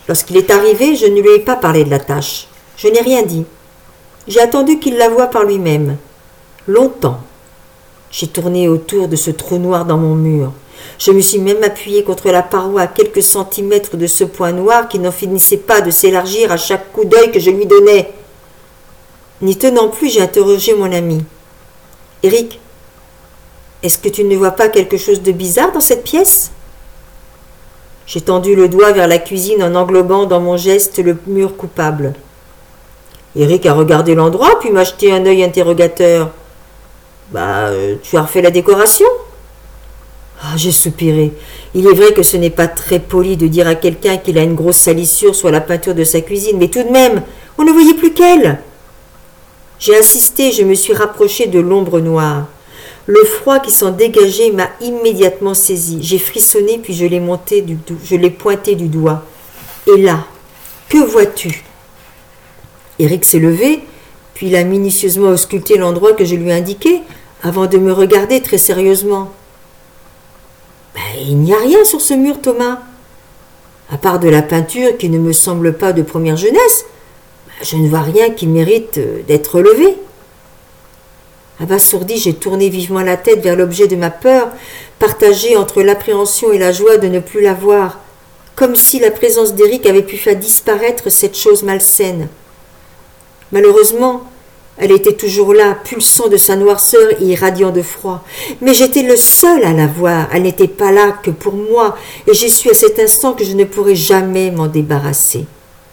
Lorsqu'il est arrivé, je ne lui ai pas parlé de la tâche. Je n'ai rien dit. J'ai attendu qu'il la voie par lui-même. Longtemps. J'ai tourné autour de ce trou noir dans mon mur. Je me suis même appuyée contre la paroi à quelques centimètres de ce point noir qui n'en finissait pas de s'élargir à chaque coup d'œil que je lui donnais. N'y tenant plus, j'ai interrogé mon ami. « Eric, est-ce que tu ne vois pas quelque chose de bizarre dans cette pièce ?» J'ai tendu le doigt vers la cuisine en englobant dans mon geste le mur coupable. Eric a regardé l'endroit puis m'a jeté un œil interrogateur. « Tu as refait la décoration ?» J'ai soupiré. Il est vrai que ce n'est pas très poli de dire à quelqu'un qu'il a une grosse salissure sur la peinture de sa cuisine, mais tout de même, on ne voyait plus qu'elle. J'ai insisté, je me suis rapproché de l'ombre noire. Le froid qui s'en dégageait m'a immédiatement saisi. J'ai frissonné puis je l'ai pointé du doigt. Et là, que vois-tu ? Eric s'est levé, puis il a minutieusement ausculté l'endroit que je lui ai indiqué, avant de me regarder très sérieusement. Il n'y a rien sur ce mur, Thomas. À part de la peinture qui ne me semble pas de première jeunesse, je ne vois rien qui mérite d'être relevé. Abasourdi, j'ai tourné vivement la tête vers l'objet de ma peur, partagée entre l'appréhension et la joie de ne plus la voir, comme si la présence d'Éric avait pu faire disparaître cette chose malsaine. Malheureusement, elle était toujours là, pulsant de sa noirceur et irradiant de froid. Mais j'étais le seul à la voir, elle n'était pas là que pour moi, et j'ai su à cet instant que je ne pourrais jamais m'en débarrasser.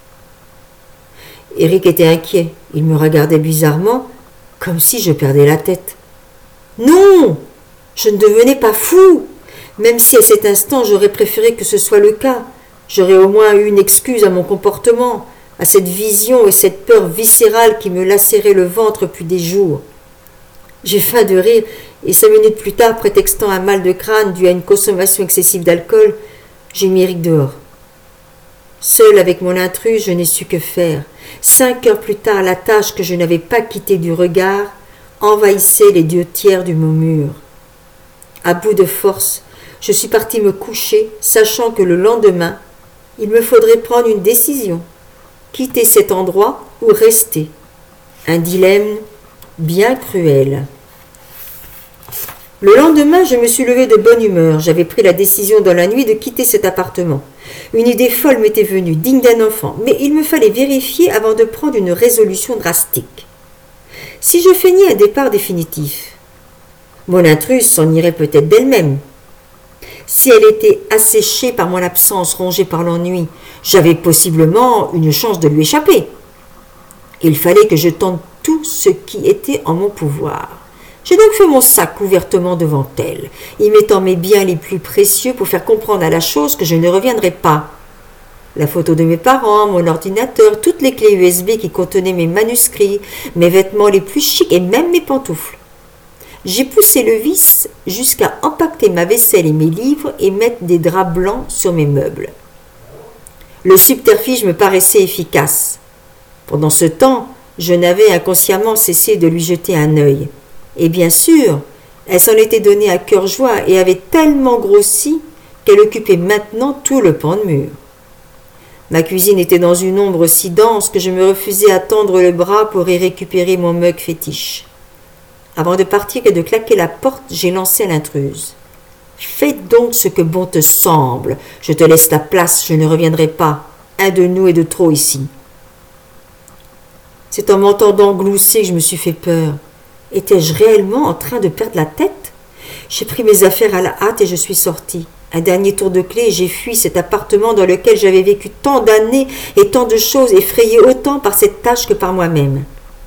Eric était inquiet, il me regardait bizarrement, comme si je perdais la tête. Non, je ne devenais pas fou, même si à cet instant j'aurais préféré que ce soit le cas. J'aurais au moins eu une excuse à mon comportement, à cette vision et cette peur viscérale qui me lacérait le ventre depuis des jours. J'ai faim de rire, et 5 minutes plus tard, prétextant un mal de crâne dû à une consommation excessive d'alcool, j'ai mis Eric dehors. Seul avec mon intrus, je n'ai su que faire. 5 heures plus tard, la tâche que je n'avais pas quittée du regard envahissait les 2 tiers de mon mur. À bout de force, je suis partie me coucher, sachant que le lendemain, il me faudrait prendre une décision. Quitter cet endroit ou rester. Un dilemme bien cruel. Le lendemain, je me suis levée de bonne humeur. J'avais pris la décision dans la nuit de quitter cet appartement. Une idée folle m'était venue, digne d'un enfant, mais il me fallait vérifier avant de prendre une résolution drastique. Si je feignais un départ définitif, mon intruse s'en irait peut-être d'elle-même. Si elle était asséchée par mon absence, rongée par l'ennui, j'avais possiblement une chance de lui échapper. Il fallait que je tente tout ce qui était en mon pouvoir. J'ai donc fait mon sac ouvertement devant elle, y mettant mes biens les plus précieux pour faire comprendre à la chose que je ne reviendrai pas. La photo de mes parents, mon ordinateur, toutes les clés USB qui contenaient mes manuscrits, mes vêtements les plus chics et même mes pantoufles. J'ai poussé le vis jusqu'à empaqueter ma vaisselle et mes livres et mettre des draps blancs sur mes meubles. Le subterfuge me paraissait efficace. Pendant ce temps, je n'avais inconsciemment cessé de lui jeter un œil. Et bien sûr, elle s'en était donnée à cœur joie et avait tellement grossi qu'elle occupait maintenant tout le pan de mur. Ma cuisine était dans une ombre si dense que je me refusais à tendre le bras pour y récupérer mon mug fétiche. Avant de partir et de claquer la porte, j'ai lancé à l'intruse. « Fais donc ce que bon te semble. Je te laisse la place, je ne reviendrai pas. Un de nous est de trop ici. » C'est en m'entendant glousser que je me suis fait peur. Étais-je réellement en train de perdre la tête ? J'ai pris mes affaires à la hâte et je suis sortie. Un dernier tour de clé et j'ai fui cet appartement dans lequel j'avais vécu tant d'années et tant de choses effrayées autant par cette tâche que par moi-même.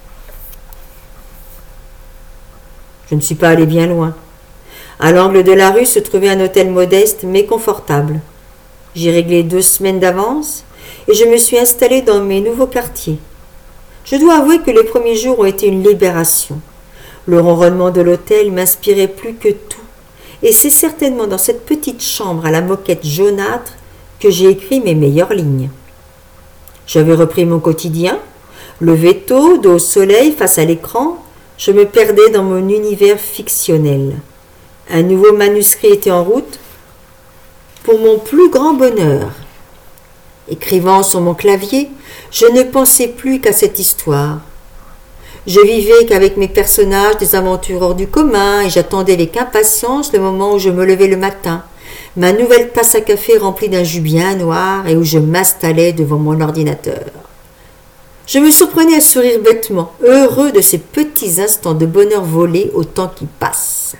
Je ne suis pas allé bien loin. À l'angle de la rue se trouvait un hôtel modeste mais confortable. J'y réglé 2 semaines d'avance et je me suis installée dans mes nouveaux quartiers. Je dois avouer que les premiers jours ont été une libération. Le ronronnement de l'hôtel m'inspirait plus que tout, et c'est certainement dans cette petite chambre à la moquette jaunâtre que j'ai écrit mes meilleures lignes. J'avais repris mon quotidien, levé tôt, dos au soleil, face à l'écran, je me perdais dans mon univers fictionnel. Un nouveau manuscrit était en route, pour mon plus grand bonheur. Écrivant sur mon clavier, je ne pensais plus qu'à cette histoire. Je vivais qu'avec mes personnages des aventures hors du commun et j'attendais avec impatience le moment où je me levais le matin, ma nouvelle tasse à café remplie d'un jus bien noir et où je m'installais devant mon ordinateur. Je me surprenais à sourire bêtement, heureux de ces petits instants de bonheur volés au temps qui passe.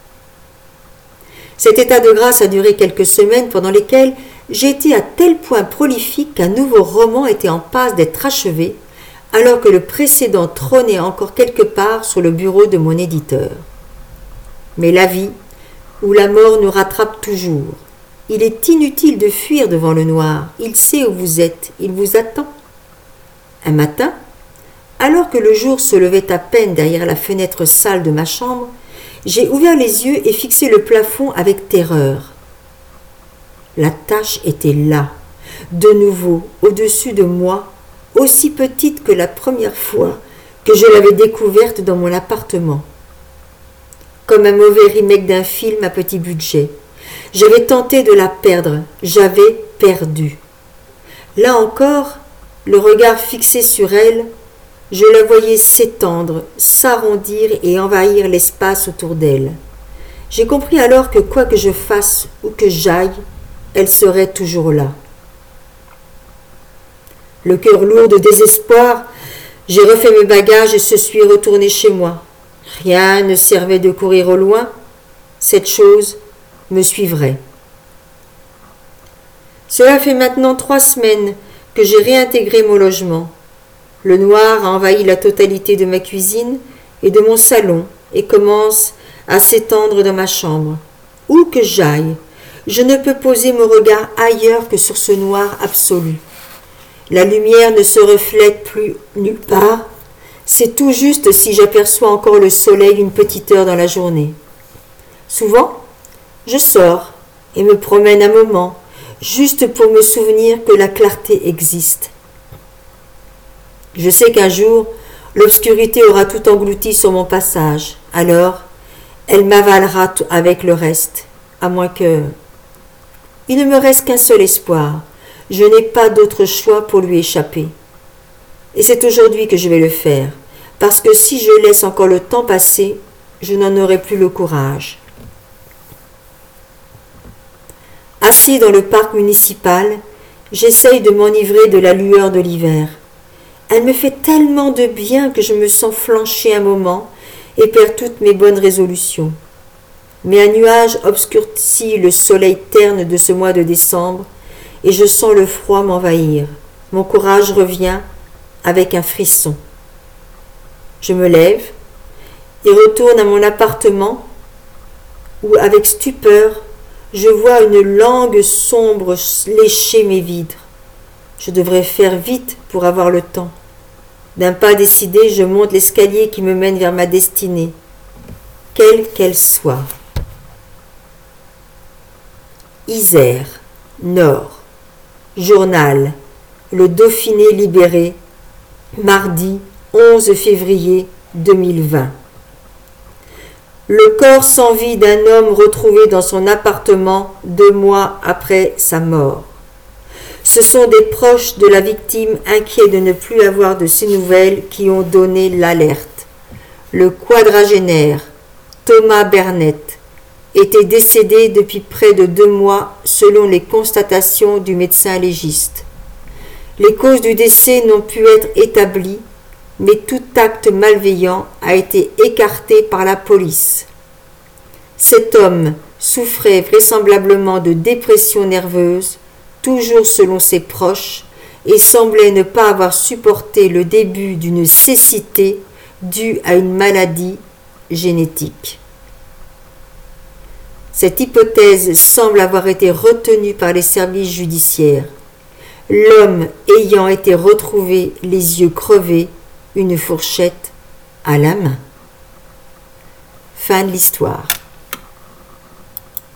Cet état de grâce a duré quelques semaines pendant lesquelles j'ai été à tel point prolifique qu'un nouveau roman était en passe d'être achevé, alors que le précédent trônait encore quelque part sur le bureau de mon éditeur. Mais la vie ou la mort nous rattrape toujours. Il est inutile de fuir devant le noir, il sait où vous êtes, il vous attend. Un matin, alors que le jour se levait à peine derrière la fenêtre sale de ma chambre, j'ai ouvert les yeux et fixé le plafond avec terreur. La tache était là, de nouveau, au-dessus de moi, aussi petite que la première fois que je l'avais découverte dans mon appartement. Comme un mauvais remake d'un film à petit budget. J'avais tenté de la perdre, j'avais perdu. Là encore, le regard fixé sur elle, je la voyais s'étendre, s'arrondir et envahir l'espace autour d'elle. J'ai compris alors que quoi que je fasse ou que j'aille, elle serait toujours là. Le cœur lourd de désespoir, j'ai refait mes bagages et je suis retourné chez moi. Rien ne servait de courir au loin. Cette chose me suivrait. Cela fait maintenant 3 semaines que j'ai réintégré mon logement. Le noir a envahi la totalité de ma cuisine et de mon salon et commence à s'étendre dans ma chambre. Où que j'aille, je ne peux poser mon regard ailleurs que sur ce noir absolu. La lumière ne se reflète plus nulle part. C'est tout juste si j'aperçois encore le soleil une petite heure dans la journée. Souvent, je sors et me promène un moment, juste pour me souvenir que la clarté existe. Je sais qu'un jour, l'obscurité aura tout englouti sur mon passage. Alors, elle m'avalera avec le reste, à moins que... Il ne me reste qu'un seul espoir. Je n'ai pas d'autre choix pour lui échapper. Et c'est aujourd'hui que je vais le faire, parce que si je laisse encore le temps passer, je n'en aurai plus le courage. Assis dans le parc municipal, j'essaye de m'enivrer de la lueur de l'hiver. Elle me fait tellement de bien que je me sens flancher un moment et perds toutes mes bonnes résolutions. Mais un nuage obscurcit le soleil terne de ce mois de décembre et je sens le froid m'envahir. Mon courage revient avec un frisson. Je me lève et retourne à mon appartement où, avec stupeur, je vois une langue sombre lécher mes vitres. Je devrais faire vite pour avoir le temps. D'un pas décidé, je monte l'escalier qui me mène vers ma destinée, quelle qu'elle soit. Isère, Nord. Journal, le Dauphiné libéré, mardi 11 février 2020. Le corps sans vie d'un homme retrouvé dans son appartement 2 mois après sa mort. Ce sont des proches de la victime inquiets de ne plus avoir de ses nouvelles qui ont donné l'alerte. Le quadragénaire Thomas Bernett était décédé depuis près de 2 mois selon les constatations du médecin légiste. Les causes du décès n'ont pu être établies, mais tout acte malveillant a été écarté par la police. Cet homme souffrait vraisemblablement de dépression nerveuse, toujours selon ses proches, et semblait ne pas avoir supporté le début d'une cécité due à une maladie génétique. Cette hypothèse semble avoir été retenue par les services judiciaires, l'homme ayant été retrouvé les yeux crevés, une fourchette à la main. Fin de l'histoire.